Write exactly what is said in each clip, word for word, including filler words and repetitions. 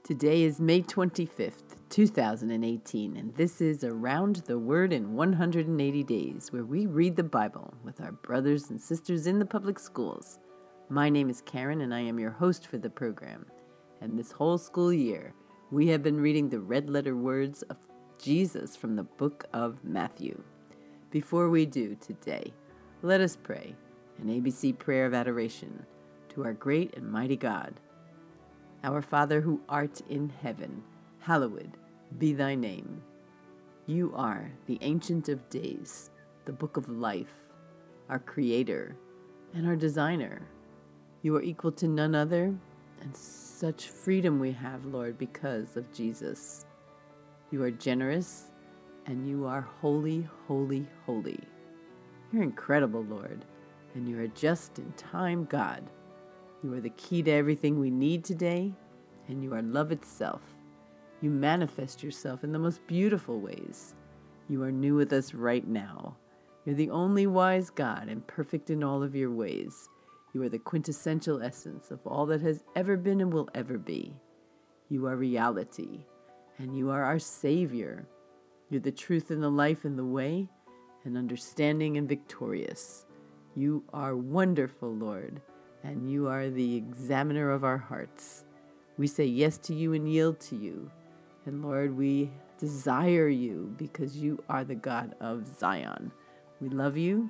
Today is May twenty-fifth, two thousand eighteen, and this is Around the Word in one hundred eighty days, where we read the Bible with our brothers and sisters in the public schools. My name is Karen, and I am your host for the program. And this whole school year, we have been reading the red-letter words of Jesus from the book of Matthew. Before we do today, let us pray an A B C prayer of adoration to our great and mighty God. Our Father who art in heaven, hallowed be thy name. You are the Ancient of Days, the Book of Life, our Creator and our Designer. You are equal to none other, and such freedom we have, Lord, because of Jesus. You are generous, and you are holy, holy, holy. You're incredible, Lord, and you are just in time God. You are the key to everything we need today, and you are love itself. You manifest yourself in the most beautiful ways. You are new with us right now. You're the only wise God and perfect in all of your ways. You are the quintessential essence of all that has ever been and will ever be. You are reality, and you are our Savior. You're the truth and the life and the way, and understanding and victorious. You are wonderful, Lord, and you are the examiner of our hearts. We say yes to you and yield to you. And Lord, we desire you because you are the God of Zion. We love you.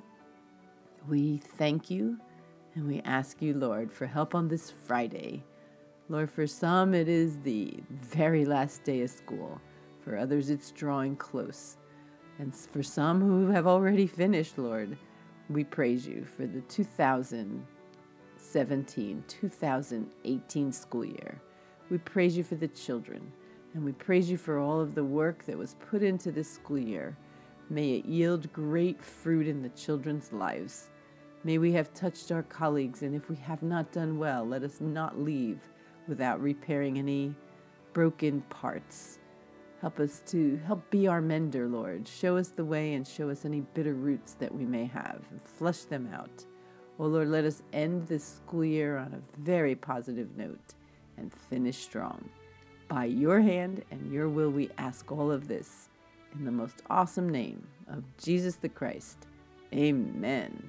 We thank you. And we ask you, Lord, for help on this Friday. Lord, for some it is the very last day of school. For others it's drawing close. And for some who have already finished, Lord, we praise you for the two thousand seventeen two thousand eighteen school year. We praise you for the children, and we praise you for all of the work that was put into this school year. May it yield great fruit in the children's lives. May we have touched our colleagues, and if we have not done well, let us not leave without repairing any broken parts. Help us to help be our mender, Lord. Show us the way and show us any bitter roots that we may have, and flush them out. Oh Lord, let us end this school year on a very positive note and finish strong. By your hand and your will we ask all of this in the most awesome name of Jesus the Christ. Amen.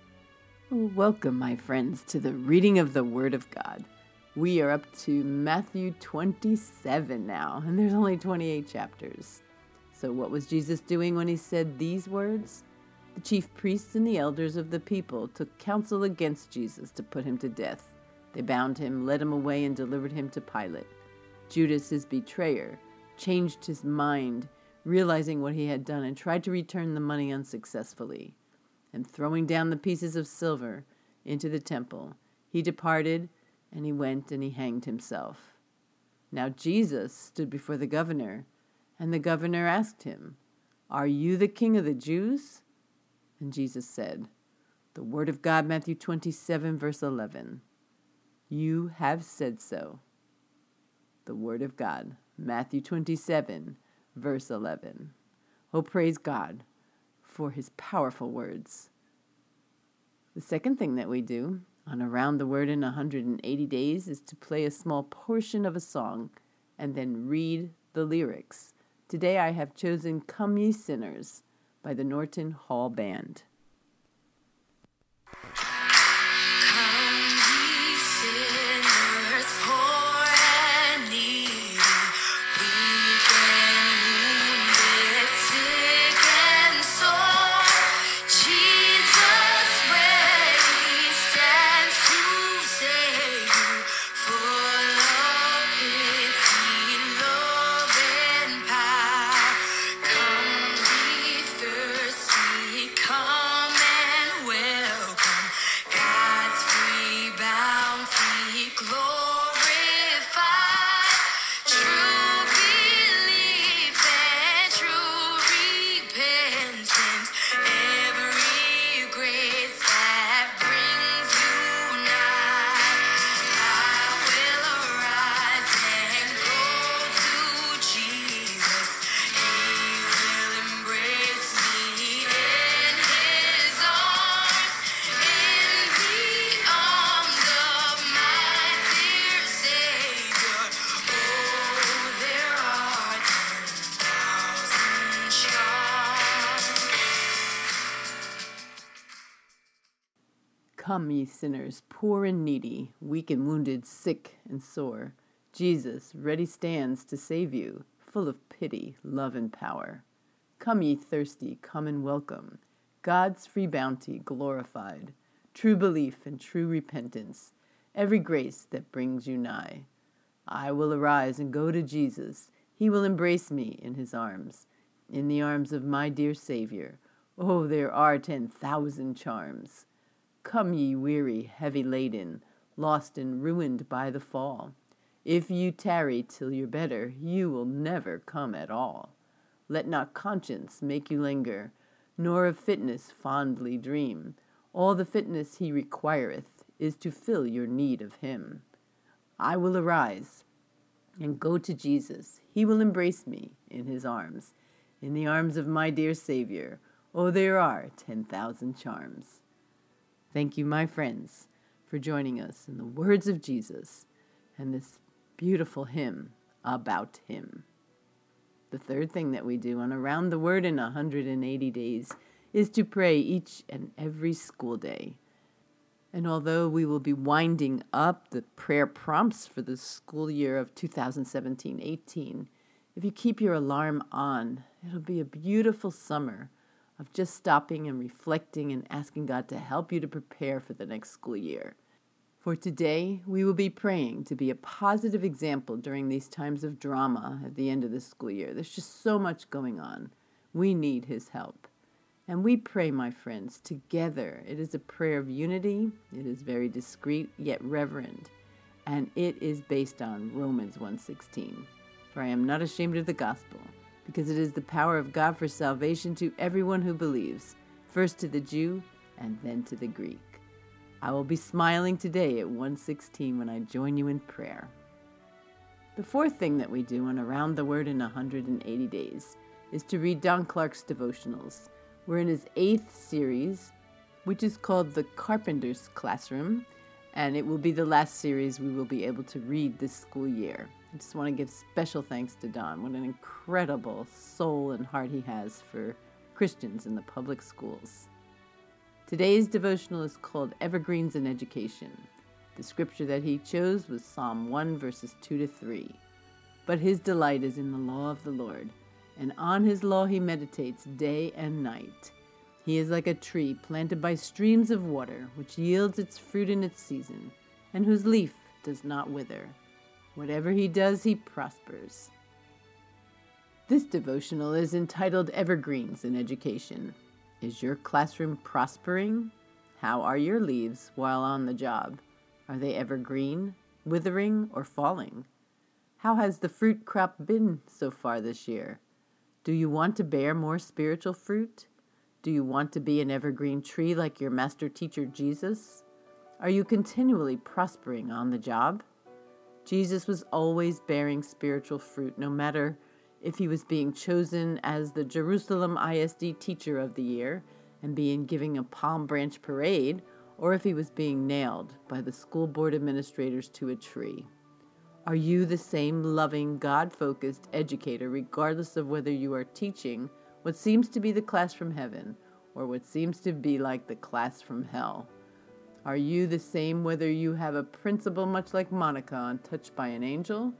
Welcome, my friends, to the reading of the Word of God. We are up to Matthew twenty-seven now, and there's only twenty-eight chapters. So what was Jesus doing when he said these words? The chief priests and the elders of the people took counsel against Jesus to put him to death. They bound him, led him away, and delivered him to Pilate. Judas, his betrayer, changed his mind, realizing what he had done, and tried to return the money unsuccessfully. And throwing down the pieces of silver into the temple, he departed, and he went and he hanged himself. Now Jesus stood before the governor, and the governor asked him, "Are you the king of the Jews?" And Jesus said, the word of God, Matthew twenty-seven, verse eleven. You have said so. The word of God, Matthew twenty-seven, verse eleven. Oh, praise God for his powerful words. The second thing that we do on Around the Word in one hundred eighty days is to play a small portion of a song and then read the lyrics. Today I have chosen Come Ye Sinners by the Norton Hall Band. Come Come, ye sinners, poor and needy, weak and wounded, sick and sore. Jesus ready stands to save you, full of pity, love, and power. Come, ye thirsty, come and welcome God's free bounty glorified, true belief and true repentance, every grace that brings you nigh. I will arise and go to Jesus. He will embrace me in his arms, in the arms of my dear Savior. Oh, there are ten thousand charms. Come, ye weary, heavy laden, lost and ruined by the fall. If you tarry till you're better, you will never come at all. Let not conscience make you linger, nor of fitness fondly dream. All the fitness he requireth is to fill your need of him. I will arise and go to Jesus. He will embrace me in his arms, in the arms of my dear Savior. Oh, there are ten thousand charms. Thank you, my friends, for joining us in the words of Jesus and this beautiful hymn about him. The third thing that we do on Around the Word in one hundred eighty days is to pray each and every school day. And although we will be winding up the prayer prompts for the school year of two thousand seventeen eighteen, if you keep your alarm on, it'll be a beautiful summer of just stopping and reflecting and asking God to help you to prepare for the next school year. For today, we will be praying to be a positive example during these times of drama at the end of the school year. There's just so much going on. We need his help. And we pray, my friends, together. It is a prayer of unity. It is very discreet, yet reverent. And it is based on Romans one sixteen. For I am not ashamed of the gospel, because it is the power of God for salvation to everyone who believes, first to the Jew and then to the Greek. I will be smiling today at one sixteen when I join you in prayer. The fourth thing that we do on Around the Word in one hundred eighty days is to read Don Clark's devotionals. We're in his eighth series, which is called The Carpenter's Classroom, and it will be the last series we will be able to read this school year. I just want to give special thanks to Don. What an incredible soul and heart he has for Christians in the public schools. Today's devotional is called Evergreens in Education. The scripture that he chose was Psalm one, verses two to three. But his delight is in the law of the Lord, and on his law he meditates day and night. He is like a tree planted by streams of water, which yields its fruit in its season, and whose leaf does not wither. Whatever he does, he prospers. This devotional is entitled Evergreens in Education. Is your classroom prospering? How are your leaves while on the job? Are they evergreen, withering, or falling? How has the fruit crop been so far this year? Do you want to bear more spiritual fruit? Do you want to be an evergreen tree like your master teacher Jesus? Are you continually prospering on the job? Jesus was always bearing spiritual fruit, no matter if he was being chosen as the Jerusalem I S D Teacher of the Year and being giving a palm branch parade, or if he was being nailed by the school board administrators to a tree. Are you the same loving, God-focused educator, regardless of whether you are teaching what seems to be the class from heaven or what seems to be like the class from hell? Are you the same whether you have a principal much like Monica on Touched by an Angel,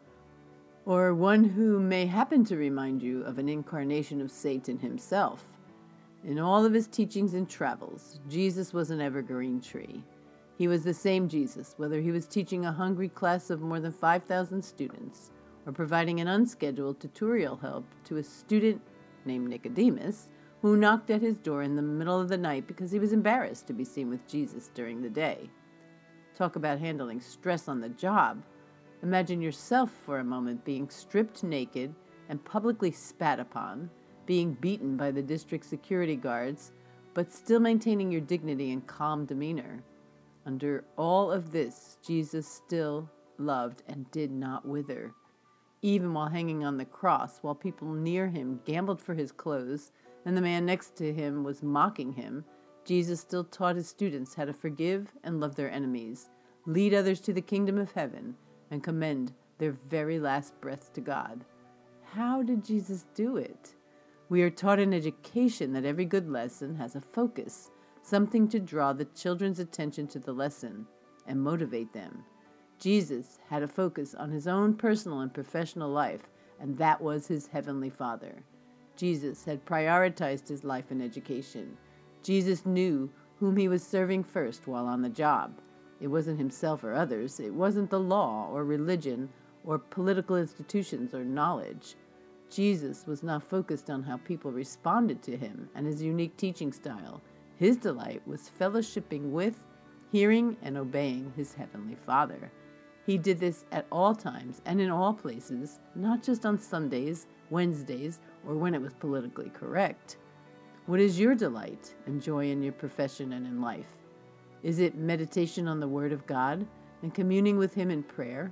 or one who may happen to remind you of an incarnation of Satan himself? In all of his teachings and travels, Jesus was an evergreen tree. He was the same Jesus, whether he was teaching a hungry class of more than five thousand students, or providing an unscheduled tutorial help to a student named Nicodemus, who knocked at his door in the middle of the night because he was embarrassed to be seen with Jesus during the day. Talk about handling stress on the job. Imagine yourself for a moment being stripped naked and publicly spat upon, being beaten by the district security guards, but still maintaining your dignity and calm demeanor. Under all of this, Jesus still loved and did not wither. Even while hanging on the cross, while people near him gambled for his clothes, and the man next to him was mocking him, Jesus still taught his students how to forgive and love their enemies, lead others to the kingdom of heaven, and commend their very last breath to God. How did Jesus do it? We are taught in education that every good lesson has a focus, something to draw the children's attention to the lesson and motivate them. Jesus had a focus on his own personal and professional life, and that was his heavenly Father. Jesus had prioritized his life and education. Jesus knew whom he was serving first while on the job. It wasn't himself or others. It wasn't the law or religion or political institutions or knowledge. Jesus was not focused on how people responded to him and his unique teaching style. His delight was fellowshipping with, hearing, and obeying his heavenly Father. He did this at all times and in all places, not just on Sundays, Wednesdays, or when it was politically correct. What is your delight and joy in your profession and in life? Is it meditation on the Word of God and communing with Him in prayer?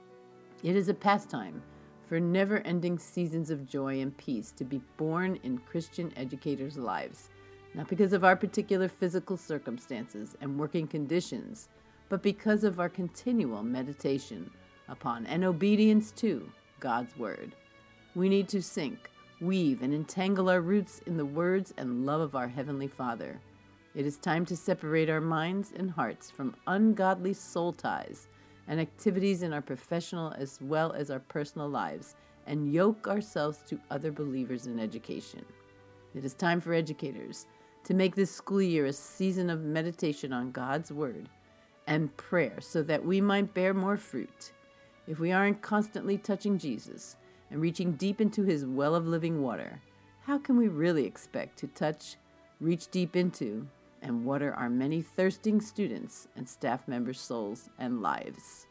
It is a pastime for never-ending seasons of joy and peace to be born in Christian educators' lives, not because of our particular physical circumstances and working conditions, but because of our continual meditation upon and obedience to God's Word. We need to sink, weave, and entangle our roots in the words and love of our Heavenly Father. It is time to separate our minds and hearts from ungodly soul ties and activities in our professional as well as our personal lives, and yoke ourselves to other believers in education. It is time for educators to make this school year a season of meditation on God's Word and prayer so that we might bear more fruit. If we aren't constantly touching Jesus and reaching deep into His well of living water, how can we really expect to touch, reach deep into, and water our many thirsting students and staff members' souls and lives?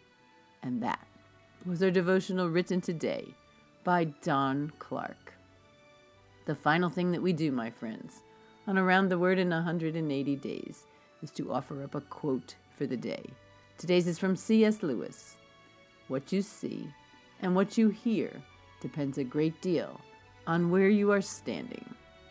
And that was our devotional written today by Don Clark. The final thing that we do, my friends, on Around the Word in one hundred eighty days is to offer up a quote for the day. Today's is from C S Lewis. What you see and what you hear depends a great deal on where you are standing.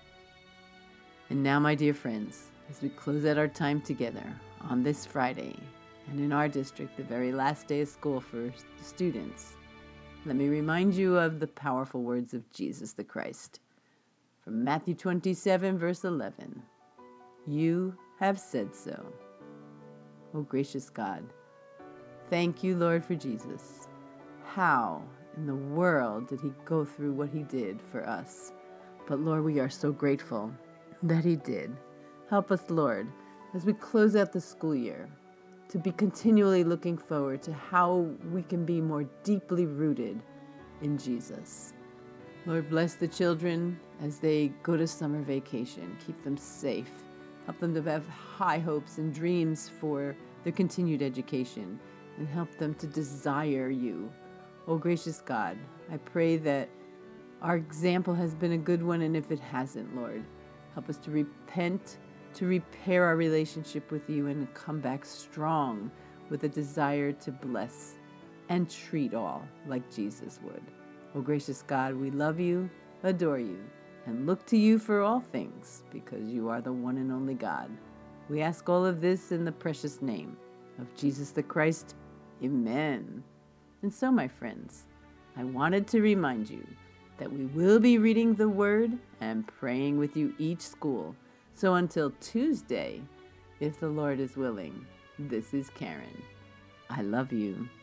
And now, my dear friends, as we close out our time together on this Friday, and in our district, the very last day of school for students, let me remind you of the powerful words of Jesus the Christ. From Matthew twenty-seven, verse eleven, you have said so. Oh, gracious God, thank you, Lord, for Jesus. How in the world did he go through what he did for us? But Lord, we are so grateful that he did. Help us, Lord, as we close out the school year, to be continually looking forward to how we can be more deeply rooted in Jesus. Lord, bless the children as they go to summer vacation. Keep them safe. Help them to have high hopes and dreams for their continued education, and help them to desire you. Oh, gracious God, I pray that our example has been a good one, and if it hasn't, Lord, help us to repent, to repair our relationship with you, and come back strong with a desire to bless and treat all like Jesus would. Oh, gracious God, we love you, adore you, and look to you for all things, because you are the one and only God. We ask all of this in the precious name of Jesus the Christ. Amen. And so, my friends, I wanted to remind you that we will be reading the Word and praying with you each school. So until Tuesday, if the Lord is willing, this is Karen. I love you.